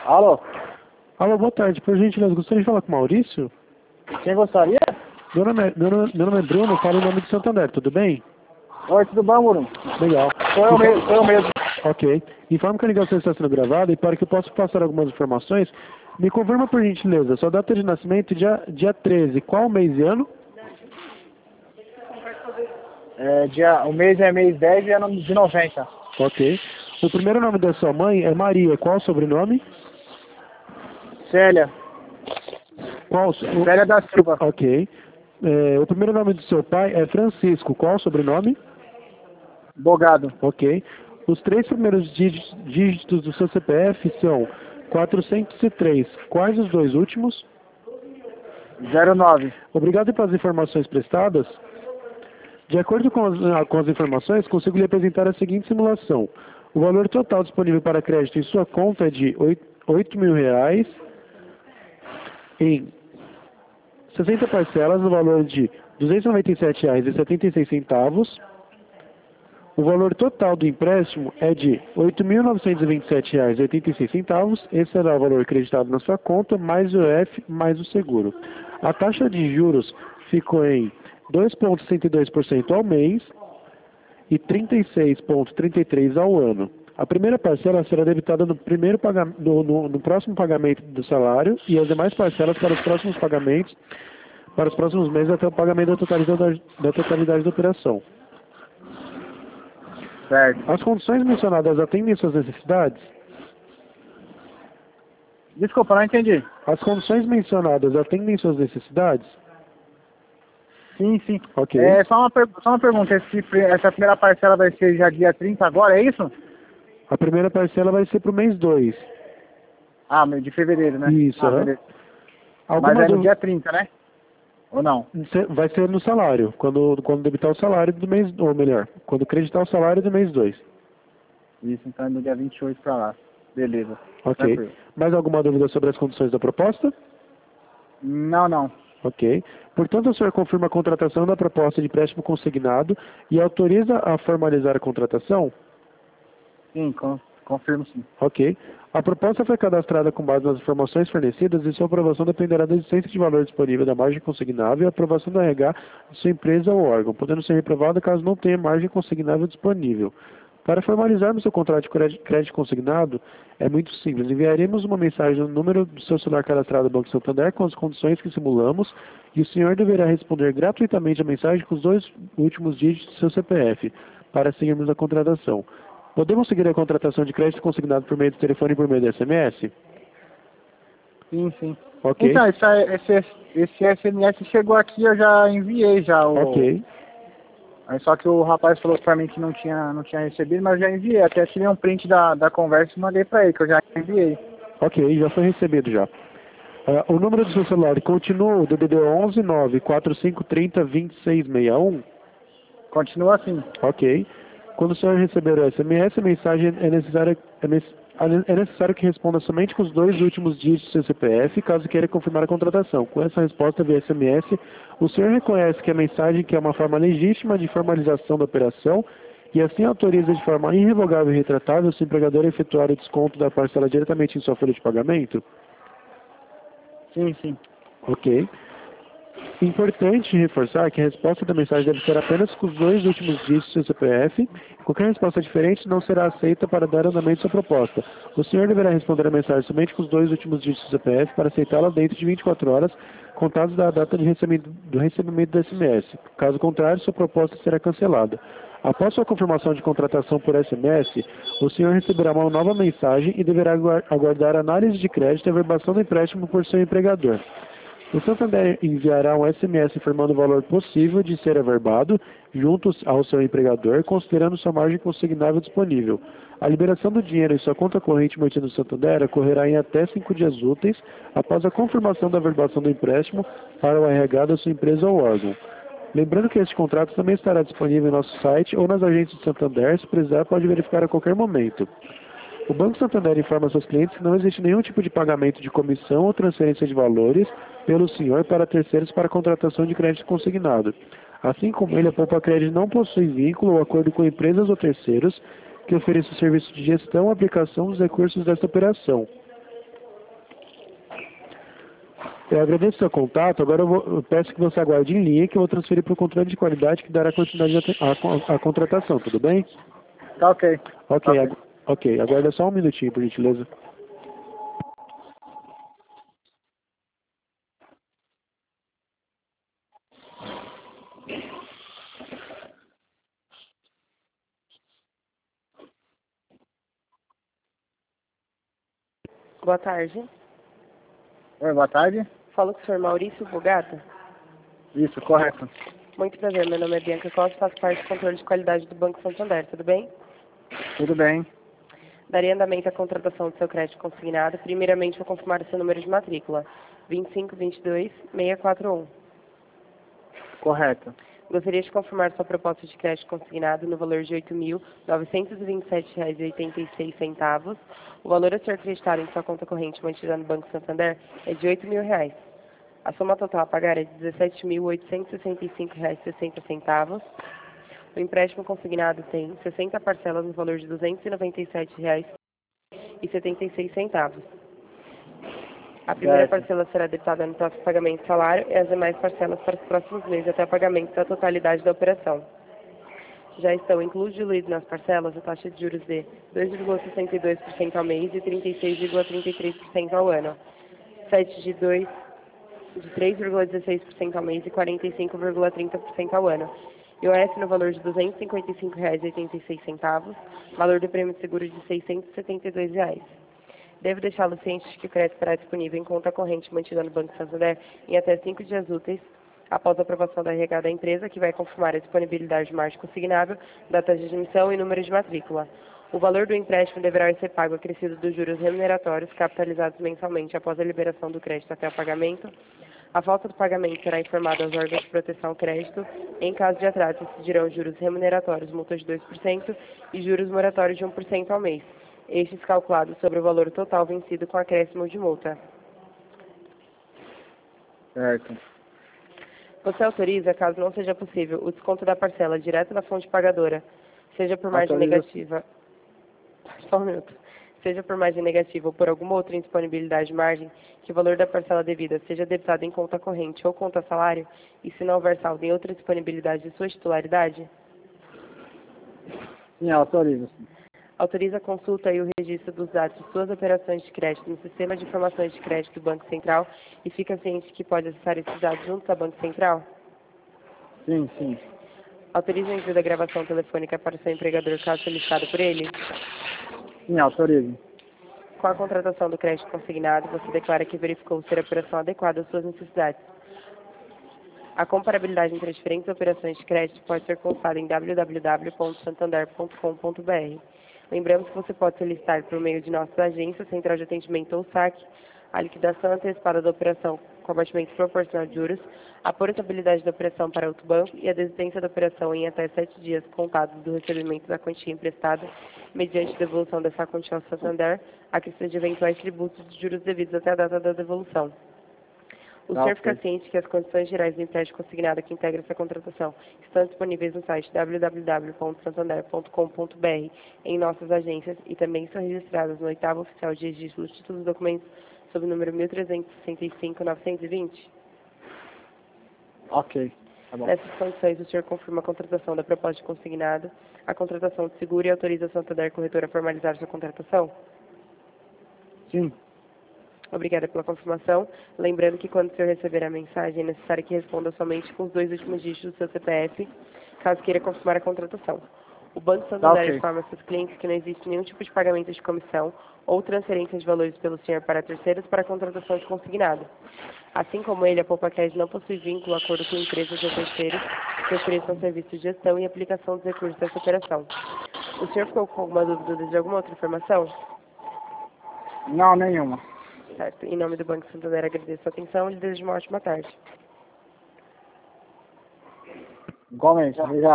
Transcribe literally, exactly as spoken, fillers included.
Alô? Alô, boa tarde. Por gentileza, gostaria de falar com o Maurício? Quem gostaria? Meu nome é, meu nome, meu nome é Bruno, falo em nome de Santander, tudo bem? Oi, tudo bom, Bruno? Legal. Sou eu mesmo, sou eu mesmo. Ok. Informo que a ligação está sendo gravada e para que eu possa passar algumas informações, me confirma por gentileza, sua data de nascimento, dia, dia treze, qual mês e ano? É, dia, o mês é mês dez e é ano de noventa. Ok. O primeiro nome da sua mãe é Maria, qual o sobrenome? Célia. Qual o... so- Célia da Silva. Ok. É, o primeiro nome do seu pai é Francisco, qual o sobrenome? Bogado. Ok. Os três primeiros dígitos, dígitos do seu C P F são quatrocentos e três. Quais os dois últimos? zero nove. Obrigado pelas informações prestadas. De acordo com as, ah, com as informações, consigo lhe apresentar a seguinte simulação. O valor total disponível para crédito em sua conta é de oito mil reais em sessenta parcelas no valor de duzentos e noventa e sete reais e setenta e seis centavos. O valor total do empréstimo é de oito mil novecentos e vinte e sete reais e oitenta e seis centavos. Esse será o valor acreditado na sua conta, mais o I F, mais o seguro. A taxa de juros ficou em dois vírgula cento e dois por cento ao mês e trinta e seis vírgula trinta e três por cento ao ano. A primeira parcela será debitada no, primeiro paga- no, no, no próximo pagamento do salário e as demais parcelas para os próximos pagamentos, para os próximos meses até o pagamento da totalidade da, totalidade da operação. Certo. As condições mencionadas atendem suas necessidades? Desculpa, não entendi. As condições mencionadas atendem suas necessidades? Sim, sim. Ok. É, só uma, per- só uma pergunta. Esse, pri- essa primeira parcela vai ser já dia trinta agora, é isso? A primeira parcela vai ser para o mês dois. Ah, mês de fevereiro, né? Isso, Ah, aham. beleza. Alguma Mas é no dúvida? dia trinta, né? Ou não? Vai ser no salário, quando, quando debitar o salário do mês, ou melhor, quando creditar o salário do mês dois. Isso, então é no dia vinte e oito pra lá. Beleza. Ok. Tranquilo. Mais alguma dúvida sobre as condições da proposta? Não, não. Ok. Portanto, o senhor confirma a contratação da proposta de empréstimo consignado e autoriza a formalizar a contratação? Sim, con confirmo sim. Ok. A proposta foi cadastrada com base nas informações fornecidas e sua aprovação dependerá da existência de valor disponível da margem consignável e a aprovação do R H de sua empresa ou órgão, podendo ser reprovada caso não tenha margem consignável disponível. Para formalizarmos seu contrato de crédito crédito consignado, é muito simples. Enviaremos uma mensagem no número do seu celular cadastrado no Banco Santander com as condições que simulamos e o senhor deverá responder gratuitamente a mensagem com os dois últimos dígitos do seu C P F para seguirmos a contratação. Podemos seguir a contratação de crédito consignado por meio do telefone e por meio do S M S? Sim, sim. Ok. Então, esse, esse, esse S M S chegou aqui, eu já enviei já o... Ok. Aí só que o rapaz falou pra mim que não tinha, não tinha recebido, mas eu já enviei. Até tirei um print da, da conversa e mandei pra ele, que eu já enviei. Ok, já foi recebido já. Ah, o número do seu celular continua o D D D onze nove quatro cinco três zero dois seis seis um? Continua assim. Ok. Quando o senhor receber o S M S, a mensagem é necessária, é, nece- é necessário que responda somente com os dois últimos dígitos do seu C P F, caso queira confirmar a contratação. Com essa resposta via S M S, o senhor reconhece que a mensagem que é uma forma legítima de formalização da operação e assim autoriza de forma irrevogável e retratável o seu empregador a efetuar o desconto da parcela diretamente em sua folha de pagamento? Sim, sim. Ok. Importante reforçar que a resposta da mensagem deve ser apenas com os dois últimos dígitos do seu C P F. Qualquer resposta diferente não será aceita para dar andamento à sua proposta. O senhor deverá responder a mensagem somente com os dois últimos dígitos do C P F para aceitá-la dentro de vinte e quatro horas, contados da data de recebimento, do recebimento do S M S. Caso contrário, sua proposta será cancelada. Após sua confirmação de contratação por S M S, o senhor receberá uma nova mensagem e deverá aguardar análise de crédito e averbação do empréstimo por seu empregador. O Santander enviará um S M S informando o valor possível de ser averbado junto ao seu empregador, considerando sua margem consignável disponível. A liberação do dinheiro em sua conta corrente mantida no Santander ocorrerá em até cinco dias úteis após a confirmação da averbação do empréstimo para o R H da sua empresa ou órgão. Lembrando que este contrato também estará disponível em nosso site ou nas agências do Santander, se precisar pode verificar a qualquer momento. O Banco Santander informa seus clientes que não existe nenhum tipo de pagamento de comissão ou transferência de valores pelo senhor para terceiros para contratação de crédito consignado. Assim como ele, a Poupa Crédito não possui vínculo ou acordo com empresas ou terceiros que ofereçam serviço de gestão ou aplicação dos recursos desta operação. Eu agradeço o seu contato. Agora eu, vou, eu peço que você aguarde em linha que eu vou transferir para o controle de qualidade que dará continuidade à, à, à contratação, tudo bem? Tá ok. Ok, Tá ok. ag ok. Aguarda só um minutinho, por gentileza. Boa tarde. Oi, boa tarde. Falo com o senhor Maurício Bogata. Isso, correto. Muito prazer, meu nome é Bianca Costa, faço parte do controle de qualidade do Banco Santander, tudo bem? Tudo bem. Daria andamento à contratação do seu crédito consignado. Primeiramente, vou confirmar o seu número de matrícula, vinte e cinco, vinte e dois, seiscentos e quarenta e um. Correto. Gostaria de confirmar sua proposta de crédito consignado no valor de oito mil novecentos e vinte e sete reais e oitenta e seis centavos. O valor a ser acreditado em sua conta corrente mantida no Banco Santander é de oito mil reais. A soma total a pagar é de dezessete mil oitocentos e sessenta e cinco reais e sessenta centavos. O empréstimo consignado tem sessenta parcelas no valor de duzentos e noventa e sete reais e setenta e seis centavos. A primeira Certo. parcela será debitada no próximo pagamento do salário e as demais parcelas para os próximos meses até o pagamento da totalidade da operação. Já estão incluídos nas parcelas a taxa de juros de dois vírgula sessenta e dois por cento ao mês e trinta e seis vírgula trinta e três por cento ao ano, sete de dois de três vírgula dezesseis por cento ao mês e quarenta e cinco vírgula trinta por cento ao ano. I O F no valor de duzentos e cinquenta e cinco reais e oitenta e seis centavos, valor do prêmio de seguro de seiscentos e setenta e dois reais. Devo deixá-lo ciente de que o crédito estará disponível em conta corrente mantida no Banco Santander em até cinco dias úteis após a aprovação da R H da empresa, que vai confirmar a disponibilidade de margem consignável, data de admissão e número de matrícula. O valor do empréstimo deverá ser pago acrescido dos juros remuneratórios capitalizados mensalmente após a liberação do crédito até o pagamento. A falta do pagamento será informada aos órgãos de proteção ao crédito. Em caso de atraso, incidirão juros remuneratórios, multas de dois por cento e juros moratórios de um por cento ao mês. Estes calculados sobre o valor total vencido com acréscimo de multa. Certo. Você autoriza, caso não seja possível, o desconto da parcela direto da fonte pagadora, seja por margem Autoriza. negativa. Só um minuto. Seja por margem negativa ou por alguma outra indisponibilidade de margem, que o valor da parcela devida seja debitado em conta corrente ou conta salário, e se não houver saldo em outra disponibilidade de sua titularidade? Sim, autoriza. Sim. Autoriza a consulta e o registro dos dados de suas operações de crédito no Sistema de Informações de Crédito do Banco Central e fica ciente que pode acessar esses dados junto ao Banco Central? Sim, sim. Autoriza o envio da gravação telefônica para o seu empregador caso solicitado por ele? Sim, autoriza. Com a contratação do crédito consignado, você declara que verificou ser a operação adequada às suas necessidades. A comparabilidade entre as diferentes operações de crédito pode ser consultada em w w w ponto santander ponto com ponto b r. Lembramos que você pode solicitar por meio de nossas agências, central de atendimento ou saque, a liquidação antecipada da operação com abatimento proporcional de juros, a portabilidade da operação para outro banco e a desistência da operação em até sete dias contados do recebimento da quantia emprestada, mediante devolução dessa quantia ao Santander, a que de eventuais tributos de juros devidos até a data da devolução. O Tá, senhor ok. fica ciente que as condições gerais do empréstimo consignado que integra essa contratação estão disponíveis no site w w w ponto santander ponto com ponto b r, em nossas agências, e também são registradas no oitavo oficial de registro nos títulos dos documentos sob o número mil trezentos e sessenta e cinco, novecentos e vinte. Ok. Tá bom. Nessas condições, o senhor confirma a contratação da proposta de consignado, a contratação de seguro e autoriza a Santander Corretora a formalizar sua contratação? Sim. Obrigada pela confirmação. Lembrando que quando o senhor receber a mensagem, é necessário que responda somente com os dois últimos dígitos do seu C P F, caso queira confirmar a contratação. O Banco Santander ok. informa seus clientes que não existe nenhum tipo de pagamento de comissão ou transferência de valores pelo senhor para terceiros para a contratação de consignado. Assim como ele, a PoupaCash não possui vínculo, acordo com empresas ou terceiros que ofereçam serviços de gestão e aplicação dos recursos dessa operação. O senhor ficou com alguma dúvida ou deseja alguma outra informação? Não, nenhuma. Certo. Em nome do Banco Santander, agradeço a atenção e lhe desejo uma ótima tarde. Igualmente. Obrigado.